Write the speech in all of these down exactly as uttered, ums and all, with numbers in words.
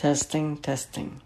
Testing, testing.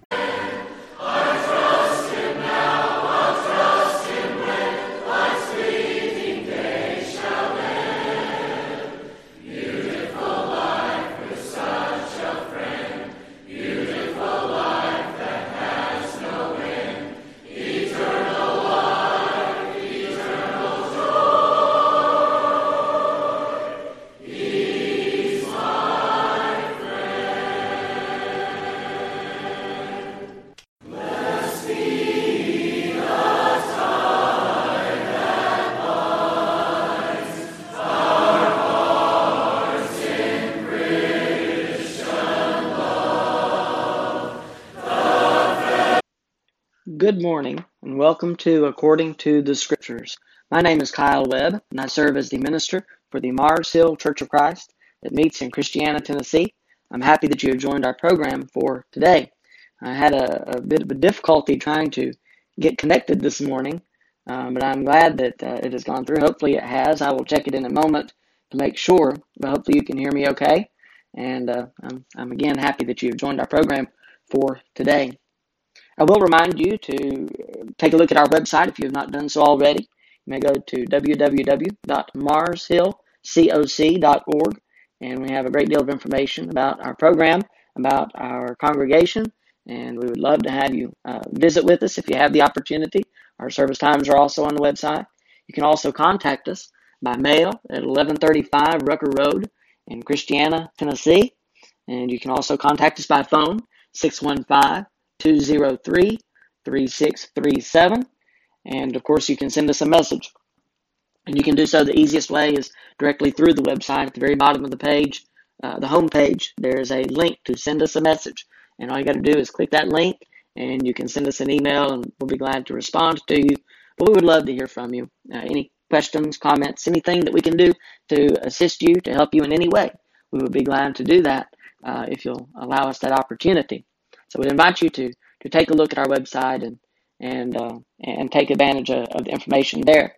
Good morning, and welcome to According to the Scriptures. My name is Kyle Webb, and I serve as the minister for the Mars Hill Church of Christ that meets in Christiana, Tennessee. I'm happy that you have joined our program for today. I had a, a bit of a difficulty trying to get connected this morning, um, but I'm glad that uh, it has gone through. Hopefully it has. I will check it in a moment to make sure, but hopefully you can hear me okay. And uh, I'm, I'm again happy that you have joined our program for today. I will remind you to take a look at our website if you have not done so already. You may go to w w w dot mars hill coc dot org, and we have a great deal of information about our program, about our congregation, and we would love to have you uh, visit with us if you have the opportunity. Our service times are also on the website. You can also contact us by mail at eleven thirty-five Rucker Road in Christiana, Tennessee, and you can also contact us by phone, six one five, two zero three, three six three seven, and of course you can send us a message, and you can do so the easiest way is directly through the website. At the very bottom of the page, uh, the home page, there's a link to send us a message, and all you got to do is click that link and you can send us an email, and we'll be glad to respond to you. But we would love to hear from you. Uh, any questions, comments, anything that we can do to assist you, to help you in any way, we would be glad to do that uh, if you'll allow us that opportunity. So we invite you to to take a look at our website and and uh, and take advantage of, of the information there.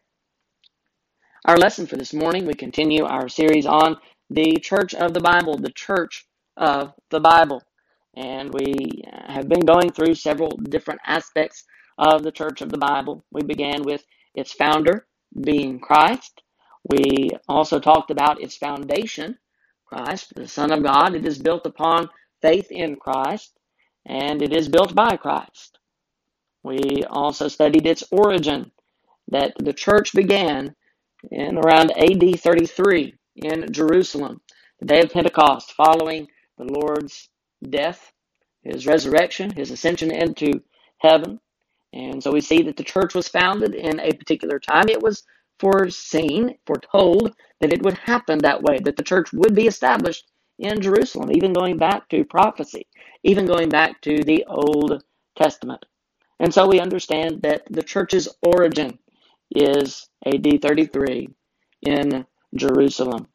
Our lesson for this morning, we continue our series on the Church of the Bible, the Church of the Bible. And we have been going through several different aspects of the Church of the Bible. We began with its founder being Christ. We also talked about its foundation, Christ, the Son of God. It is built upon faith in Christ, and it is built by Christ. We also studied its origin, that the church began in around A D thirty-three in Jerusalem, the day of Pentecost, following the Lord's death, his resurrection, his ascension into heaven. And so we see that the church was founded in a particular time. It was foreseen, foretold that it would happen that way, that the church would be established in Jerusalem, even going back to prophecy, even going back to the Old Testament. And so we understand that the church's origin is A D thirty-three in Jerusalem.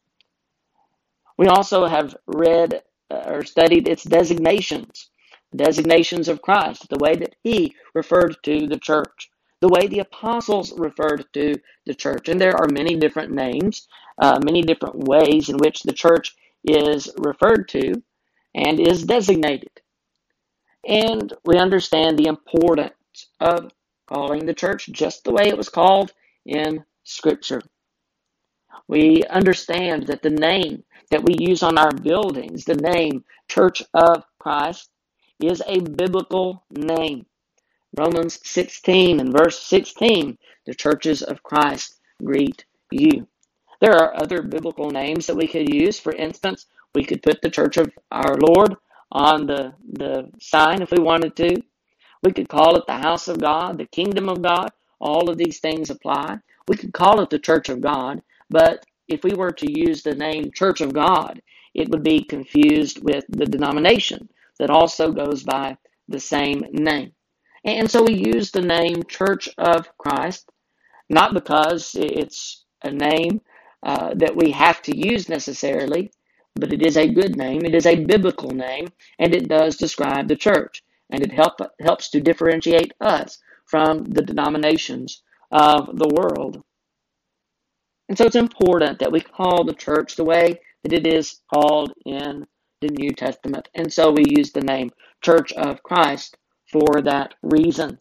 We also have read or studied its designations, designations of Christ, the way that he referred to the church, the way the apostles referred to the church. And there are many different names, uh, many different ways in which the church is referred to and is designated. And we understand the importance of calling the church just the way it was called in Scripture. We understand that the name that we use on our buildings, the name Church of Christ, is a biblical name. Romans sixteen and verse sixteen, the churches of Christ greet you. There are other biblical names that we could use. For instance, we could put the Church of our Lord on the, the sign if we wanted to. We could call it the house of God, the kingdom of God. All of these things apply. We could call it the church of God, but if we were to use the name Church of God, it would be confused with the denomination that also goes by the same name. And so we use the name Church of Christ, not because it's a name uh, that we have to use necessarily, but it is a good name. It is a biblical name, and it does describe the church. And it help, helps to differentiate us from the denominations of the world. And so it's important that we call the church the way that it is called in the New Testament. And so we use the name Church of Christ for that reason.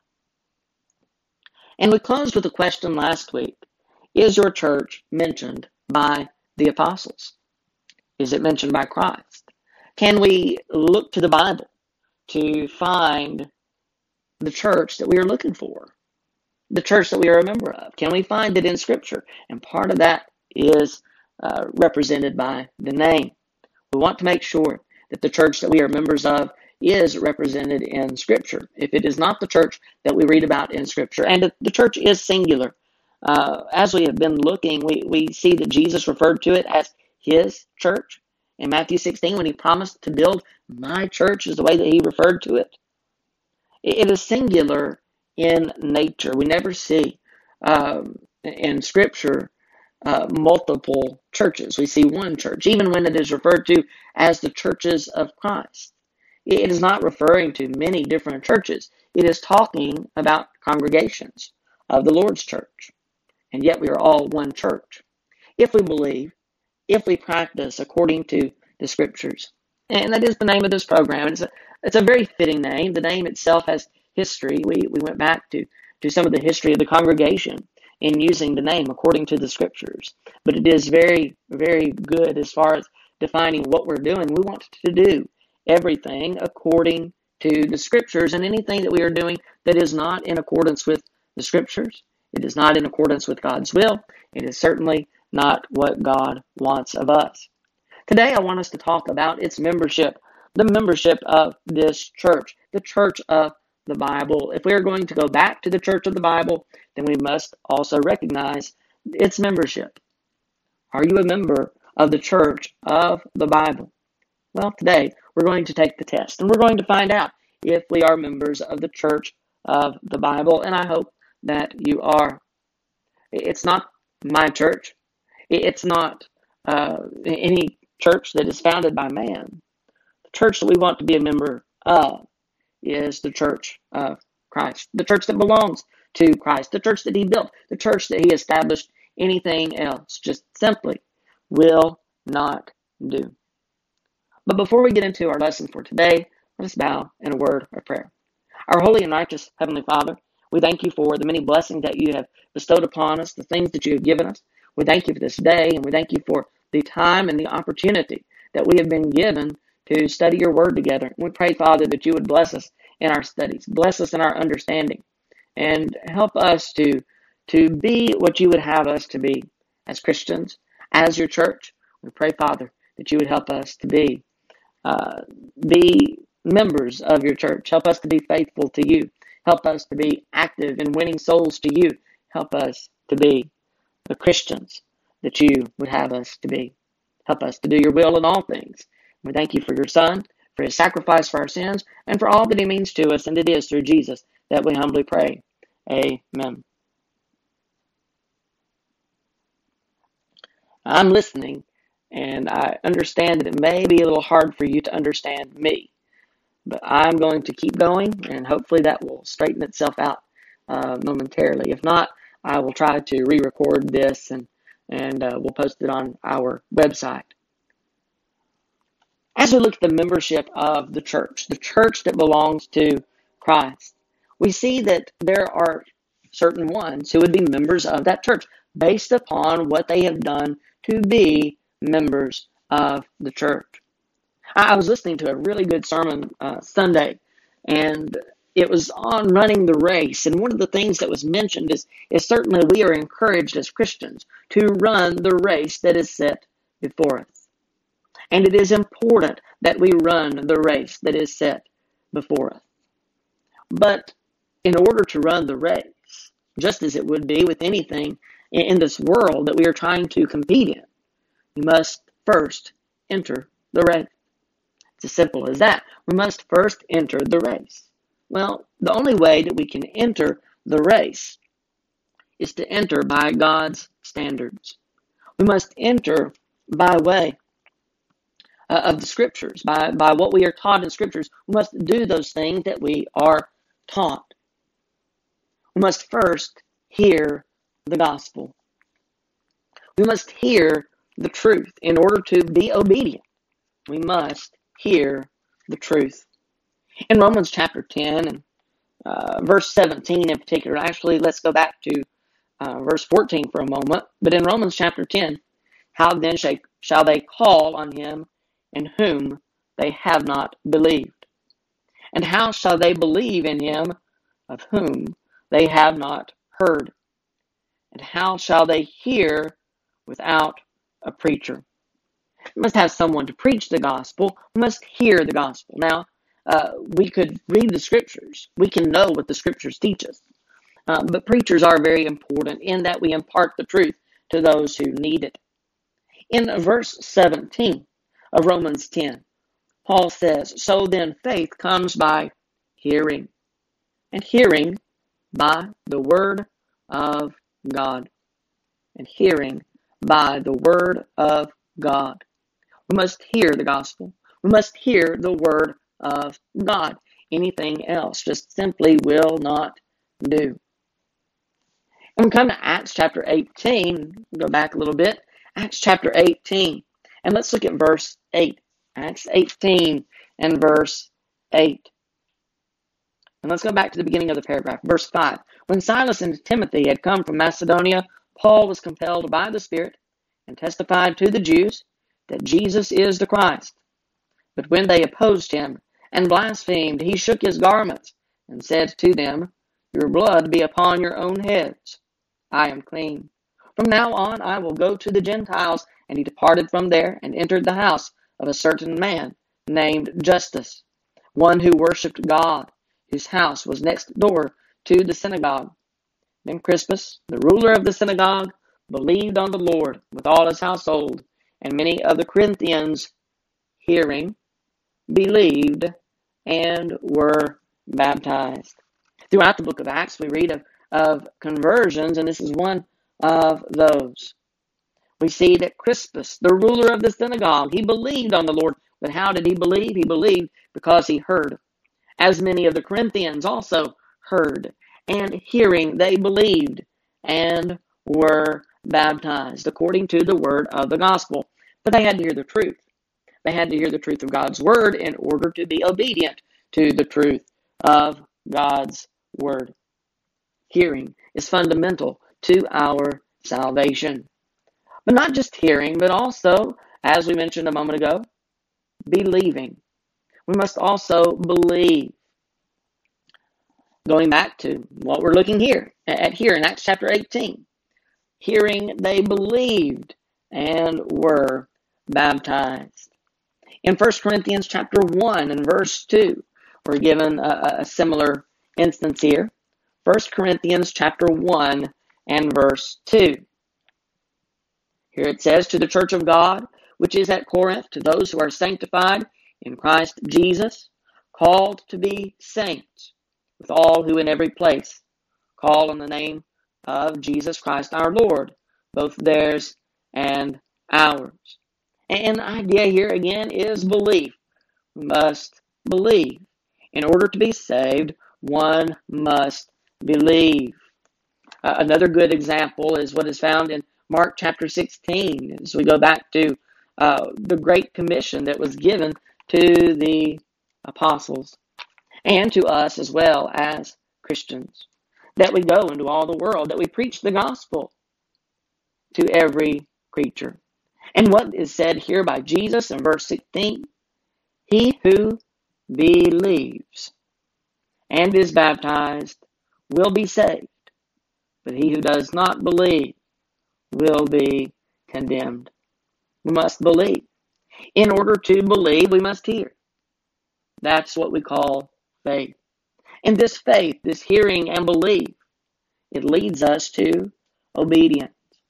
And we closed with a question last week. Is your church mentioned by the apostles? Is it mentioned by Christ? Can we look to the Bible to find the church that we are looking for? The church that we are a member of? Can we find it in Scripture? And part of that is uh, represented by the name. We want to make sure that the church that we are members of is represented in Scripture. If it is not the church that we read about in Scripture, and the church is singular, uh, as we have been looking, we, we see that Jesus referred to it as his church. In Matthew sixteen, when he promised to build my church, is the way that he referred to it. It is singular in nature. We never see um, in Scripture uh, multiple churches. We see one church, even when it is referred to as the churches of Christ. It is not referring to many different churches. It is talking about congregations of the Lord's church. And yet we are all one church. If we believe, if we practice according to the Scriptures. And that is the name of this program. It's a, it's a very fitting name. The name itself has history. We, we went back to, to some of the history of the congregation in using the name according to the Scriptures. But it is very, very good as far as defining what we're doing. We want to do everything according to the Scriptures, and anything that we are doing that is not in accordance with the Scriptures, it is not in accordance with God's will, it is certainly not what God wants of us. Today I want us to talk about its membership, the membership of this church, the church of the Bible. If we are going to go back to the church of the Bible, then we must also recognize its membership. Are you a member of the church of the Bible? Well, today we're going to take the test, and we're going to find out if we are members of the church of the Bible, and I hope that you are. It's not my church. It's not uh, any church that is founded by man. The church that we want to be a member of is the church of Christ, the church that belongs to Christ, the church that he built, the church that he established. Anything else just simply will not do. But before we get into our lesson for today, let us bow in a word of prayer. Our holy and righteous Heavenly Father, we thank you for the many blessings that you have bestowed upon us, the things that you have given us. We thank you for this day, and we thank you for the time and the opportunity that we have been given to study your word together. We pray, Father, that you would bless us in our studies, bless us in our understanding, and help us to, to be what you would have us to be as Christians, as your church. We pray, Father, that you would help us to be, uh, be members of your church. Help us to be faithful to you. Help us to be active in winning souls to you. Help us to be the Christians that you would have us to be. Help us to do your will in all things. We thank you for your Son, for his sacrifice for our sins, and for all that he means to us, and it is through Jesus that we humbly pray. Amen. I'm listening, and I understand that it may be a little hard for you to understand me, but I'm going to keep going, and hopefully that will straighten itself out uh, momentarily. If not, I will try to re-record this, and, and uh, we'll post it on our website. As we look at the membership of the church, the church that belongs to Christ, we see that there are certain ones who would be members of that church based upon what they have done to be members of the church. I was listening to a really good sermon uh, Sunday, and it was on running the race. And one of the things that was mentioned is, is certainly we are encouraged as Christians to run the race that is set before us. And it is important that we run the race that is set before us. But in order to run the race, just as it would be with anything in this world that we are trying to compete in, we must first enter the race. It's as simple as that. We must first enter the race. Well, the only way that we can enter the race is to enter by God's standards. We must enter by way uh, of the Scriptures, by, by what we are taught in Scriptures. We must do those things that we are taught. We must first hear the gospel. We must hear the truth in order to be obedient. We must hear the truth. In Romans chapter ten and uh, verse seventeen in particular, actually, let's go back to uh, verse fourteen for a moment. But in Romans chapter ten, how then shall, shall they call on him in whom they have not believed? And how shall they believe in him of whom they have not heard? And how shall they hear without a preacher? We must have someone to preach the gospel. We must hear the gospel. Now, uh, we could read the scriptures. We can know what the scriptures teach us. Uh, but preachers are very important in that we impart the truth to those who need it. In verse seventeen of Romans ten, Paul says, "So then faith comes by hearing, and hearing by the word of God." And hearing by the word of God. We must hear the gospel. We must hear the word of God. Anything else just simply will not do. And we come to Acts chapter eighteen. We'll go back a little bit. Acts chapter eighteen. And let's look at verse eight. Acts eighteen and verse eight. And let's go back to the beginning of the paragraph. Verse five. When Silas and Timothy had come from Macedonia, Paul was compelled by the Spirit and testified to the Jews that Jesus is the Christ. But when they opposed him and blasphemed, he shook his garments and said to them, "Your blood be upon your own heads. I am clean. From now on I will go to the Gentiles." And he departed from there and entered the house of a certain man named Justus, one who worshipped God, whose house was next door to the synagogue. Then Crispus, the ruler of the synagogue, believed on the Lord with all his household, and many of the Corinthians, hearing, believed, and were baptized. Throughout the book of Acts, we read of, of conversions, and this is one of those. We see that Crispus, the ruler of the synagogue, he believed on the Lord. But how did he believe? He believed because he heard. As many of the Corinthians also heard, and hearing they believed and were baptized according to the word of the gospel. But they had to hear the truth. They had to hear the truth of God's word in order to be obedient to the truth of God's word. Hearing is fundamental to our salvation. But not just hearing, but also, as we mentioned a moment ago, believing. We must also believe. Going back to what we're looking here at here in Acts chapter eighteen. Hearing, they believed and were baptized. In First Corinthians chapter one and verse two, we're given a, a similar instance here. First Corinthians chapter one and verse two. Here it says, "To the church of God, which is at Corinth, to those who are sanctified in Christ Jesus, called to be saints, with all who in every place call on the name of Jesus Christ our Lord, both theirs and ours." And the idea here again is belief. We must believe. In order to be saved, one must believe. Uh, another good example is what is found in Mark chapter sixteen, as we go back to uh, the Great Commission that was given to the apostles and to us as well as Christians, that we go into all the world, that we preach the gospel to every creature. And what is said here by Jesus in verse sixteen, "He who believes and is baptized will be saved, but he who does not believe will be condemned." We must believe. In order to believe, we must hear. That's what we call faith. And this faith, this hearing and belief, it leads us to obedience.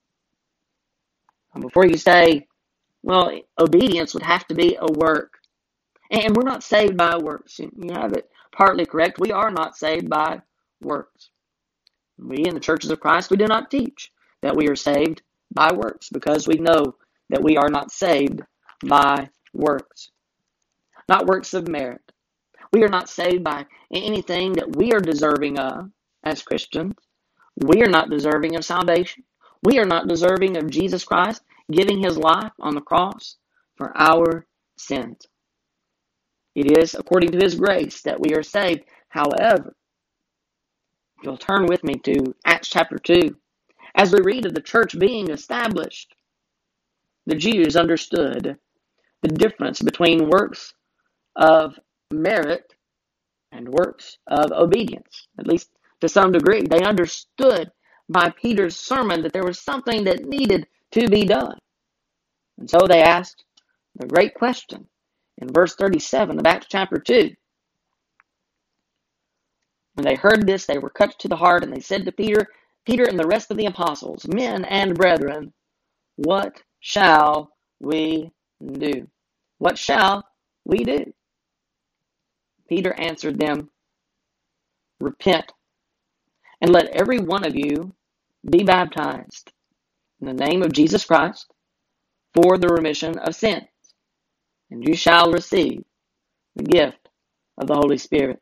And before you say, well, obedience would have to be a work. And we're not saved by works. You have it partly correct. We are not saved by works. We in the churches of Christ, we do not teach that we are saved by works, because we know that we are not saved by works. Not works of merit. We are not saved by anything that we are deserving of as Christians. We are not deserving of salvation. We are not deserving of Jesus Christ giving his life on the cross for our sins. It is according to His grace that we are saved. However, if you'll turn with me to Acts chapter two, as we read of the church being established, the Jews understood the difference between works of merit and works of obedience, at least to some degree. They understood by Peter's sermon that there was something that needed to be done. And so they asked the great question in verse thirty-seven of Acts chapter two. When they heard this, they were cut to the heart, and they said to Peter, Peter and the rest of the apostles, men and brethren, what shall we do? What shall we do? Peter answered them, repent, and let every one of you be baptized in the name of Jesus Christ for the remission of sins, and you shall receive the gift of the Holy Spirit.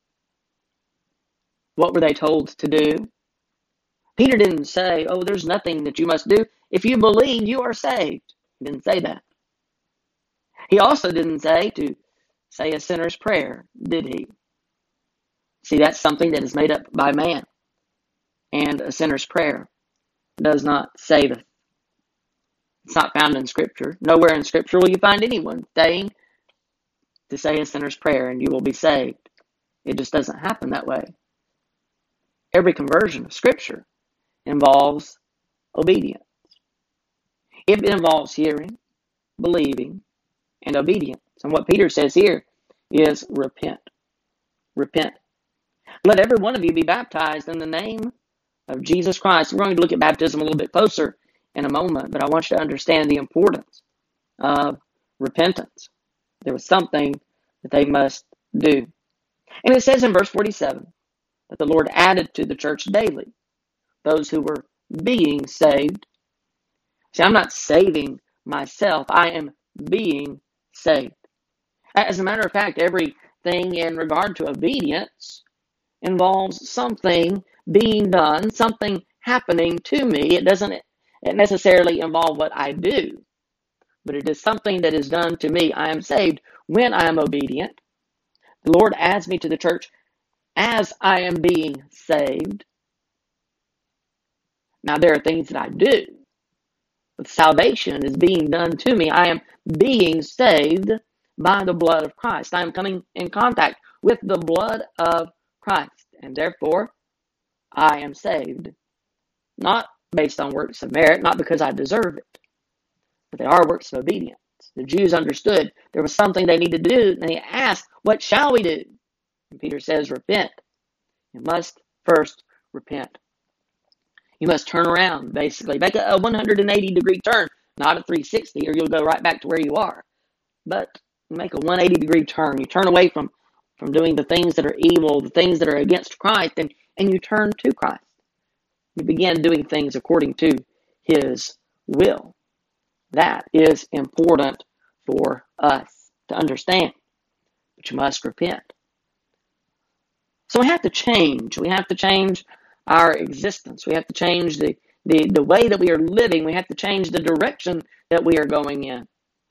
What were they told to do? Peter didn't say, oh, there's nothing that you must do. If you believe, you are saved. He didn't say that. He also didn't say to say a sinner's prayer, did he? See, that's something that is made up by man. And a sinner's prayer does not save us. It's not found in Scripture. Nowhere in Scripture will you find anyone saying to say a sinner's prayer and you will be saved. It just doesn't happen that way. Every conversion of Scripture involves obedience. It involves hearing, believing, and obedience. And what Peter says here is repent. Repent. Let every one of you be baptized in the name of Jesus Christ. We're going to look at baptism a little bit closer in a moment, but I want you to understand the importance of repentance. There was something that they must do. And it says in verse forty-seven that the Lord added to the church daily those who were being saved. See, I'm not saving myself. I am being saved. As a matter of fact, everything in regard to obedience involves something being done, something happening to me. It doesn't necessarily involve what I do, but it is something that is done to me. I am saved when I am obedient. The Lord adds me to the church as I am being saved. Now, there are things that I do, but salvation is being done to me. I am being saved by the blood of Christ. I am coming in contact with the blood of Christ, and therefore I am saved. Not based on works of merit, not because I deserve it, but they are works of obedience. The Jews understood there was something they needed to do, and they asked, what shall we do? And Peter says, repent. You must first repent. You must turn around, basically. Make a one hundred eighty degree turn, not a three sixty, or you'll go right back to where you are. But make a one hundred eighty degree turn. You turn away from, from doing the things that are evil, the things that are against Christ, and, and you turn to Christ. You begin doing things according to His will. That is important for us to understand. But you must repent. So we have to change. We have to change our existence. We have to change the, the, the way that we are living. We have to change the direction that we are going in.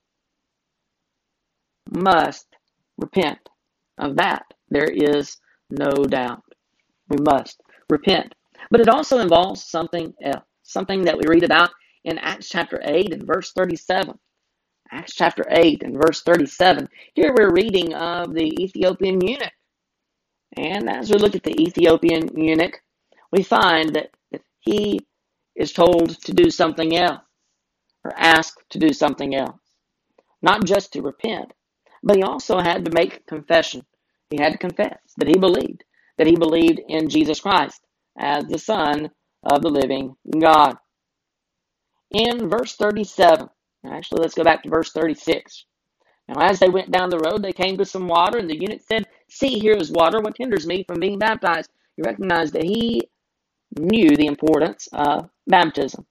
Must repent. Of that, there is no doubt. We must repent. But it also involves something else. Something that we read about in Acts chapter eight and verse thirty-seven. Acts chapter eight and verse thirty-seven. Here we're reading of the Ethiopian eunuch. And as we look at the Ethiopian eunuch, we find that, that he is told to do something else, or asked to do something else. Not just to repent, but he also had to make confession. He had to confess that he believed, that he believed in Jesus Christ as the Son of the living God. In verse thirty-seven, actually let's go back to verse thirty-six. Now as they went down the road, they came to some water, and the eunuch said, see, here is water. What hinders me from being baptized? You recognize that he knew the importance of baptism.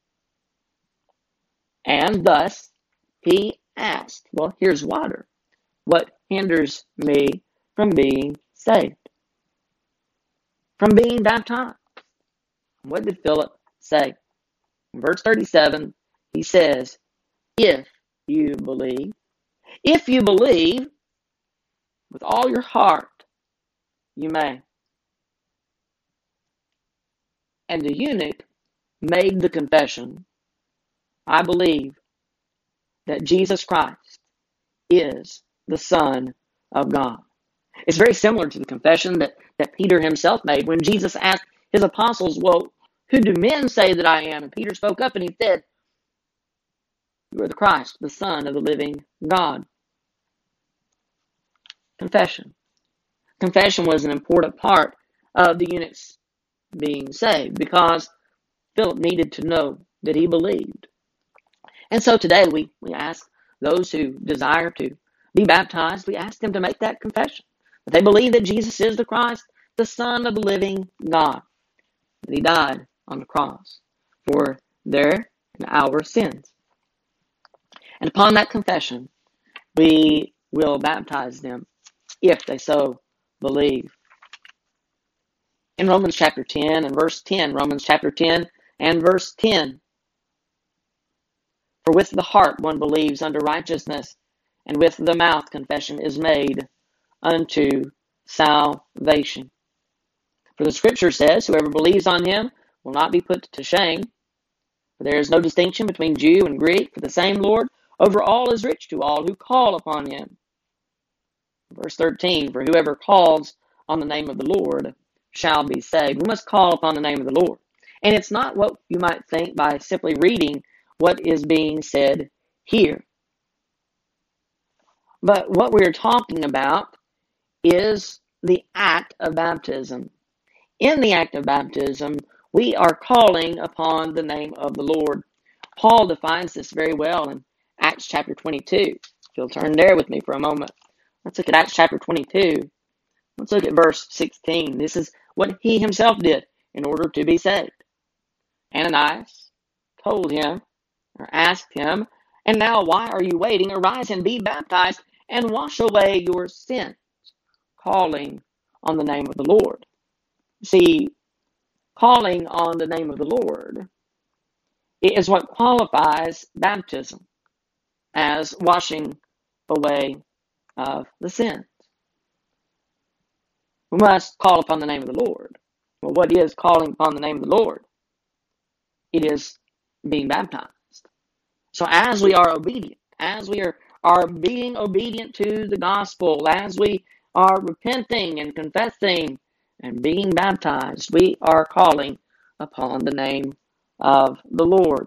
And thus, he asked, well, here's water. What hinders me from being saved? From being baptized? What did Philip say? In verse thirty-seven, he says, if you believe, if you believe, With all your heart, you may. And the eunuch made the confession, I believe that Jesus Christ is the Son of God. It's very similar to the confession that, that Peter himself made when Jesus asked his apostles, well, who do men say that I am? And Peter spoke up and he said, you are the Christ, the Son of the living God. Confession. Confession was an important part of the eunuch's being saved because Philip needed to know that he believed. And so today we, we ask those who desire to be baptized, we ask them to make that confession. That they believe that Jesus is the Christ, the Son of the living God. That he died on the cross for their and our sins. And upon that confession, we will baptize them if they so believe. In Romans chapter ten and verse ten, Romans chapter ten and verse ten, for with the heart one believes unto righteousness, and with the mouth confession is made unto salvation. For the scripture says, whoever believes on him will not be put to shame. For there is no distinction between Jew and Greek, for the same Lord over all is rich to all who call upon him. Verse thirteen, for whoever calls on the name of the Lord shall be saved. We must call upon the name of the Lord. And it's not what you might think by simply reading what is being said here. But what we're talking about is the act of baptism. In the act of baptism, we are calling upon the name of the Lord. Paul defines this very well in Acts chapter twenty-two. If you'll turn there with me for a moment. Let's look at Acts chapter twenty-two. Let's look at verse sixteen. This is what he himself did in order to be saved. Ananias told him, or asked him, and now why are you waiting? Arise and be baptized and wash away your sins, calling on the name of the Lord. See, calling on the name of the Lord is what qualifies baptism as washing away of the sins. We must call upon the name of the Lord. Well, what is calling upon the name of the Lord? It is being baptized. So as we are obedient, as we are, are being obedient to the gospel, as we are repenting and confessing and being baptized, we are calling upon the name of the Lord.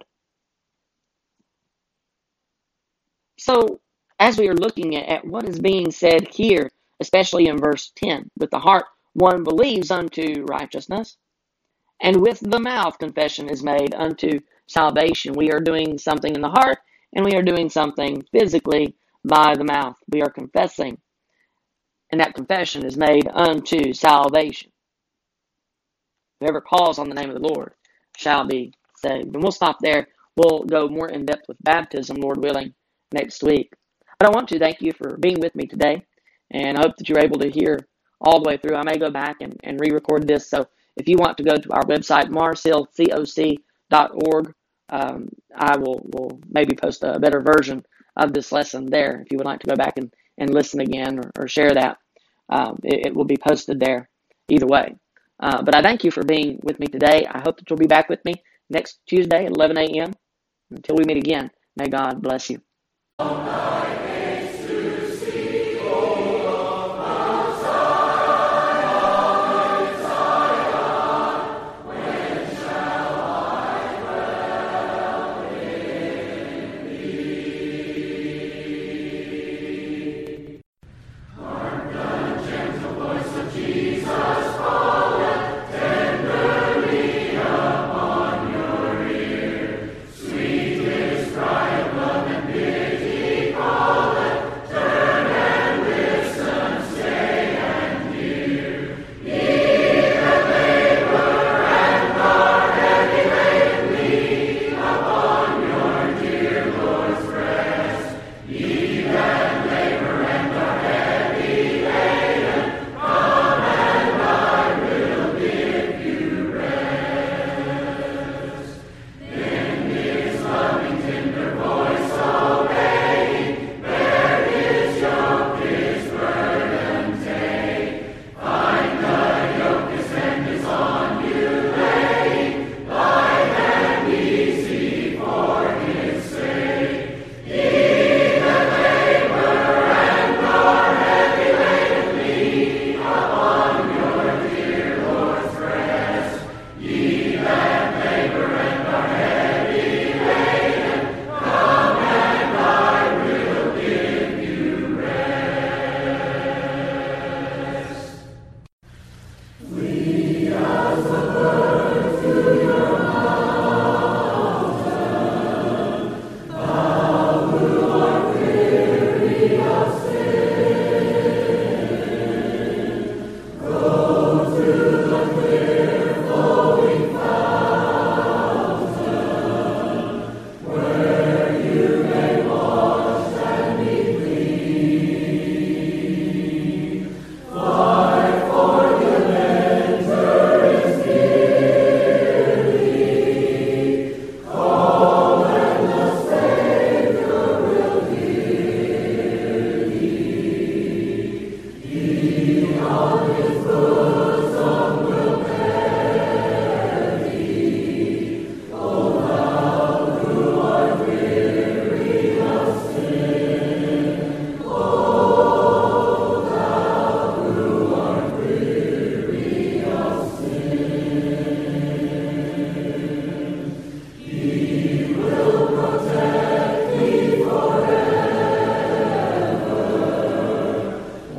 So as we are looking at what is being said here, especially in verse ten, with the heart one believes unto righteousness, and with the mouth confession is made unto salvation. We are doing something in the heart, and we are doing something physically by the mouth. We are confessing, and that confession is made unto salvation. Whoever calls on the name of the Lord shall be saved. And we'll stop there. We'll go more in depth with baptism, Lord willing, next week. But I want to thank you for being with me today, and I hope that you're able to hear all the way through. I may go back and, and re-record this, so if you want to go to our website, mars hill coc dot org, um, I will, will maybe post a better version of this lesson there. If you would like to go back and, and listen again or, or share that, um, it, it will be posted there either way. Uh, but I thank you for being with me today. I hope that you'll be back with me next Tuesday at eleven a.m. Until we meet again, may God bless you.